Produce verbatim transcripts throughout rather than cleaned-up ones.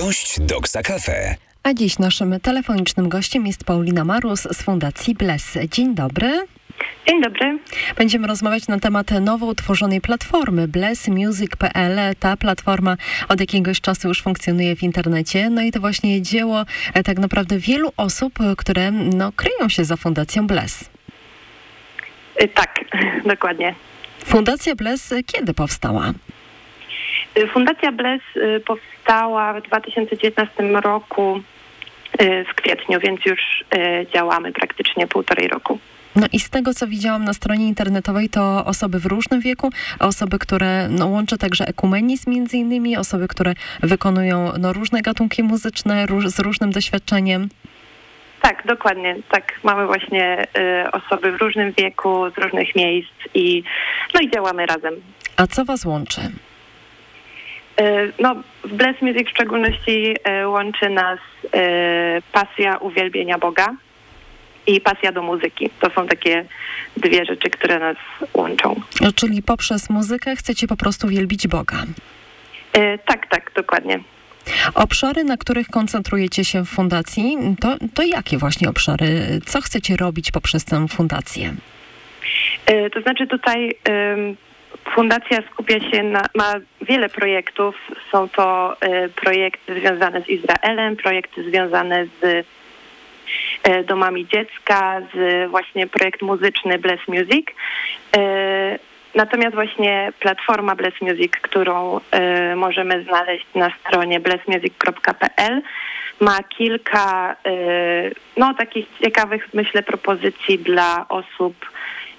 Gość Doksa Cafe. A dziś naszym telefonicznym gościem jest Paulina Marus z Fundacji Bless. Dzień dobry. Dzień dobry. Będziemy rozmawiać na temat nowo utworzonej platformy bless music kropka p l. Ta platforma od jakiegoś czasu już funkcjonuje w internecie. No i to właśnie dzieło e, tak naprawdę wielu osób, które no, kryją się za Fundacją Bless. Y, tak, dokładnie. Fundacja Bless kiedy powstała? Y, Fundacja Bless y, powstała w dwa tysiące dziewiętnastym roku y, w kwietniu, więc już y, działamy praktycznie półtorej roku. No i z tego, co widziałam na stronie internetowej, to osoby w różnym wieku, osoby, które no, łączy także ekumenizm między innymi, osoby, które wykonują no, różne gatunki muzyczne róż, z różnym doświadczeniem. Tak, dokładnie. Tak, mamy właśnie y, osoby w różnym wieku, z różnych miejsc i no i działamy razem. A co was łączy? Y, no, w Bless Music w szczególności y, łączy nas y, pasja uwielbienia Boga i pasja do muzyki. To są takie dwie rzeczy, które nas łączą. Czyli poprzez muzykę chcecie po prostu wielbić Boga. E, tak, tak, dokładnie. Obszary, na których koncentrujecie się w fundacji, to, to jakie właśnie obszary? Co chcecie robić poprzez tę fundację? E, to znaczy tutaj e, fundacja skupia się na, ma wiele projektów. Są to e, projekty związane z Izraelem, projekty związane z domami dziecka, z właśnie projekt muzyczny Bless Music. Natomiast właśnie platforma Bless Music, którą możemy znaleźć na stronie bless music kropka p l, ma kilka no, takich ciekawych, myślę, propozycji dla osób,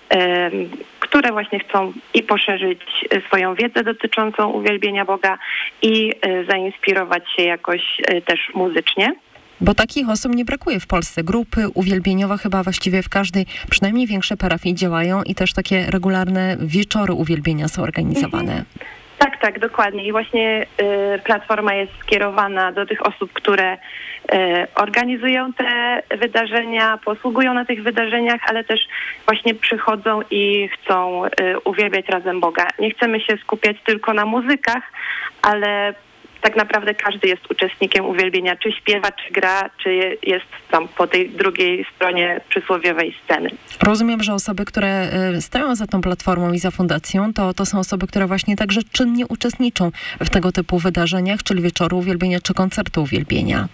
które właśnie chcą i poszerzyć swoją wiedzę dotyczącą uwielbienia Boga i zainspirować się jakoś też muzycznie. Bo takich osób nie brakuje w Polsce. Grupy uwielbieniowe chyba właściwie w każdej, przynajmniej większej parafii działają i też takie regularne wieczory uwielbienia są organizowane. Mhm. Tak, tak, dokładnie. I właśnie y, platforma jest skierowana do tych osób, które y, organizują te wydarzenia, posługują na tych wydarzeniach, ale też właśnie przychodzą i chcą y, uwielbiać razem Boga. Nie chcemy się skupiać tylko na muzykach, ale tak naprawdę każdy jest uczestnikiem uwielbienia, czy śpiewa, czy gra, czy jest tam po tej drugiej stronie przysłowiowej sceny. Rozumiem, że osoby, które stoją za tą platformą i za fundacją, to, to są osoby, które właśnie także czynnie uczestniczą w tego typu wydarzeniach, czyli wieczoru uwielbienia, czy koncertu uwielbienia.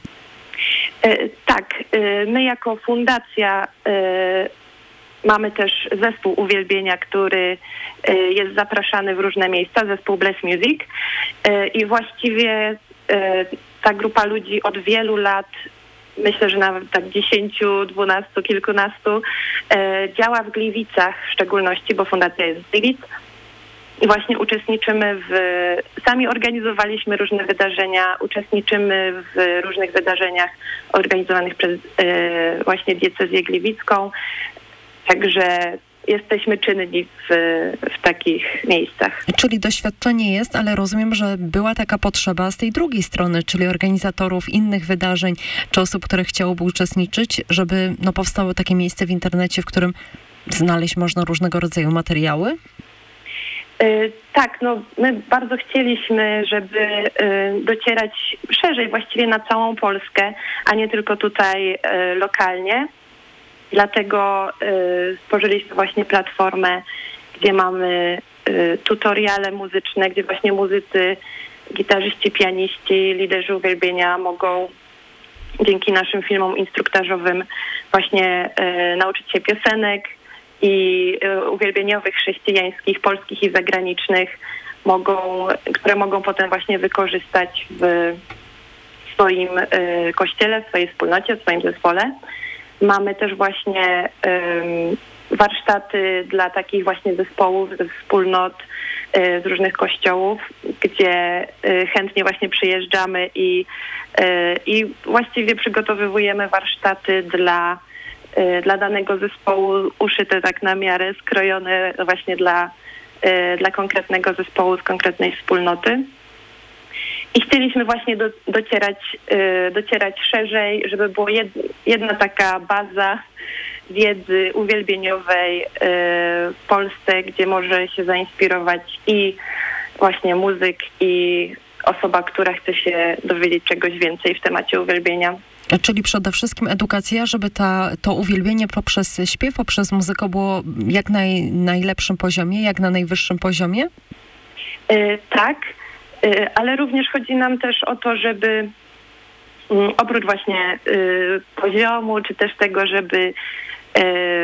E, tak, e, my jako fundacja e, mamy też zespół uwielbienia, który jest zapraszany w różne miejsca, zespół Bless Music. I właściwie ta grupa ludzi od wielu lat, myślę, że nawet tak dziesięciu, dwunastu, kilkunastu, działa w Gliwicach w szczególności, bo fundacja jest z Gliwic. I właśnie uczestniczymy w, sami organizowaliśmy różne wydarzenia, uczestniczymy w różnych wydarzeniach organizowanych przez właśnie diecezję gliwicką. Także jesteśmy czynni w, w takich miejscach. Czyli doświadczenie jest, ale rozumiem, że była taka potrzeba z tej drugiej strony, czyli organizatorów innych wydarzeń, czy osób, które chciałyby uczestniczyć, żeby no, powstało takie miejsce w internecie, w którym znaleźć można różnego rodzaju materiały? Yy, tak, no my bardzo chcieliśmy, żeby yy, docierać szerzej, właściwie na całą Polskę, a nie tylko tutaj yy, lokalnie. Dlatego y, stworzyliśmy właśnie platformę, gdzie mamy y, tutoriale muzyczne, gdzie właśnie muzycy, gitarzyści, pianiści, liderzy uwielbienia mogą dzięki naszym filmom instruktażowym właśnie y, nauczyć się piosenek i y, uwielbieniowych, chrześcijańskich, polskich i zagranicznych, mogą, które mogą potem właśnie wykorzystać w swoim y, kościele, w swojej wspólnocie, w swoim zespole. Mamy też właśnie um, warsztaty dla takich właśnie zespołów, ze wspólnot y, z różnych kościołów, gdzie y, chętnie właśnie przyjeżdżamy i, y, i właściwie przygotowywujemy warsztaty dla, y, dla danego zespołu, uszyte tak na miarę, skrojone właśnie dla, y, dla konkretnego zespołu z konkretnej wspólnoty. I chcieliśmy właśnie do, docierać, yy, docierać szerzej, żeby była jed, jedna taka baza wiedzy uwielbieniowej yy, w Polsce, gdzie może się zainspirować i właśnie muzyk, i osoba, która chce się dowiedzieć czegoś więcej w temacie uwielbienia. Czyli przede wszystkim edukacja, żeby ta, to uwielbienie poprzez śpiew, poprzez muzykę było jak na naj, najlepszym poziomie, jak na najwyższym poziomie? Yy, tak, yy, ale również chodzi nam też o to, żeby yy, oprócz właśnie yy, poziomu, czy też tego, żeby, yy,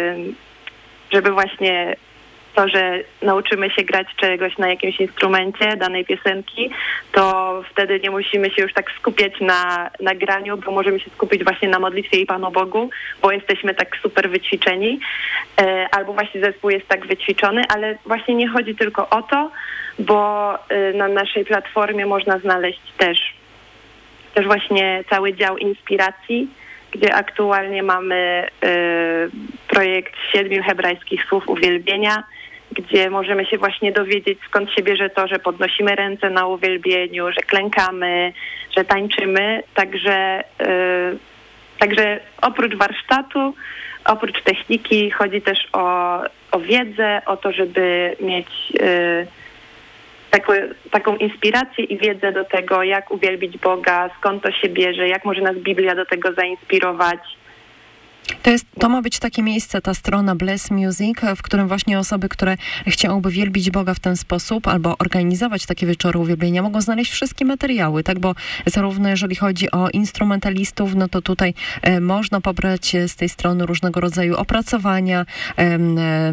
żeby właśnie to, że nauczymy się grać czegoś na jakimś instrumencie, danej piosenki, to wtedy nie musimy się już tak skupiać na, na graniu, bo możemy się skupić właśnie na modlitwie i Panu Bogu, bo jesteśmy tak super wyćwiczeni, e, albo właśnie zespół jest tak wyćwiczony, ale właśnie nie chodzi tylko o to, bo e, na naszej platformie można znaleźć też, też właśnie cały dział inspiracji, gdzie aktualnie mamy y, projekt siedmiu hebrajskich słów uwielbienia, gdzie możemy się właśnie dowiedzieć, skąd się bierze to, że podnosimy ręce na uwielbieniu, że klękamy, że tańczymy. Także, y, także oprócz warsztatu, oprócz techniki chodzi też o, o wiedzę, o to, żeby mieć y, taką, taką inspirację i wiedzę do tego, jak uwielbić Boga, skąd to się bierze, jak może nas Biblia do tego zainspirować. To, jest, to ma być takie miejsce, ta strona Bless Music, w którym właśnie osoby, które chciałyby wielbić Boga w ten sposób albo organizować takie wieczory uwielbienia, mogą znaleźć wszystkie materiały, tak? Bo zarówno jeżeli chodzi o instrumentalistów, no to tutaj e, można pobrać z tej strony różnego rodzaju opracowania, e, e,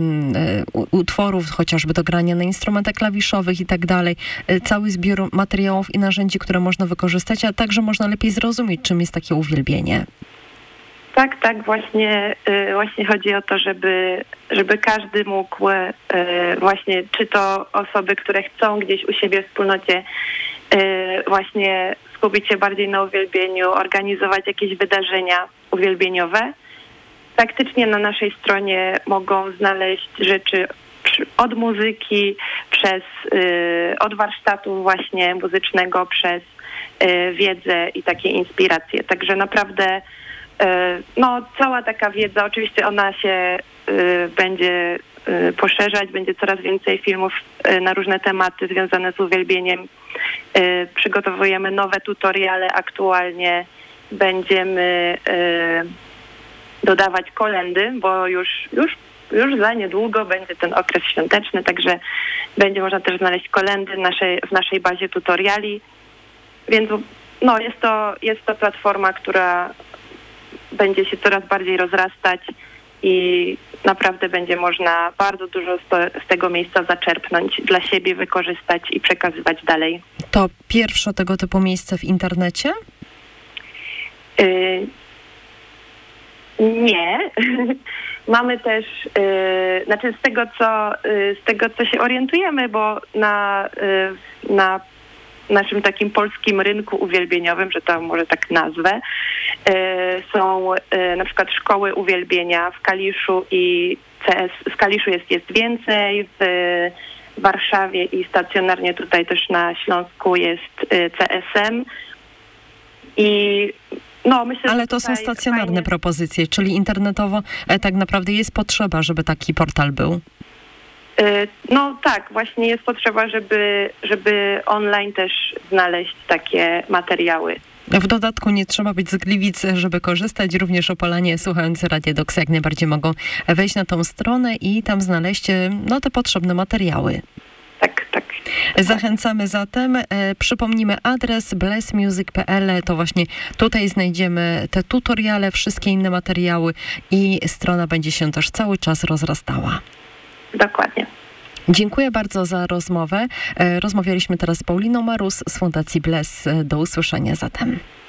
utworów, chociażby do grania na instrumentach klawiszowych i tak dalej. E, cały zbiór materiałów i narzędzi, które można wykorzystać, a także można lepiej zrozumieć, czym jest takie uwielbienie. Tak, tak, właśnie, y, właśnie chodzi o to, żeby, żeby każdy mógł y, właśnie, czy to osoby, które chcą gdzieś u siebie w wspólnocie y, właśnie skupić się bardziej na uwielbieniu, organizować jakieś wydarzenia uwielbieniowe. Faktycznie na naszej stronie mogą znaleźć rzeczy od muzyki, przez, y, od warsztatu właśnie muzycznego, przez y, wiedzę i takie inspiracje. Także naprawdę no, cała taka wiedza, oczywiście ona się y, będzie y, poszerzać, będzie coraz więcej filmów y, na różne tematy związane z uwielbieniem. Y, przygotowujemy nowe tutoriale aktualnie, będziemy y, dodawać kolędy, bo już, już, już za niedługo będzie ten okres świąteczny, także będzie można też znaleźć kolędy w naszej, w naszej bazie tutoriali, więc no, jest to, jest to platforma, która będzie się coraz bardziej rozrastać i naprawdę będzie można bardzo dużo z, z tego miejsca zaczerpnąć, dla siebie wykorzystać i przekazywać dalej. To pierwsze tego typu miejsce w internecie? Yy, nie. Mamy też, yy, znaczy z tego, co, yy, z tego, co się orientujemy, bo na, yy, na naszym takim polskim rynku uwielbieniowym, że to może tak nazwę, są na przykład szkoły uwielbienia w Kaliszu i C S, w Kaliszu jest, jest więcej, w Warszawie i stacjonarnie tutaj też na Śląsku jest C S M. I no, myślę, ale to są stacjonarne fajnie propozycje, czyli internetowo tak naprawdę jest potrzeba, żeby taki portal był. No tak, właśnie jest potrzeba, żeby, żeby online też znaleźć takie materiały. W dodatku nie trzeba być z Gliwic, żeby korzystać. Również Opolanie, słuchając Radia Doxa, jak najbardziej mogą wejść na tą stronę i tam znaleźć no, te potrzebne materiały. Tak, tak. Zachęcamy zatem. E, przypomnijmy adres bless music kropka p l. To właśnie tutaj znajdziemy te tutoriale, wszystkie inne materiały i strona będzie się też cały czas rozrastała. Dokładnie. Dziękuję bardzo za rozmowę. Rozmawialiśmy teraz z Pauliną Marus z Fundacji Bless. Do usłyszenia zatem.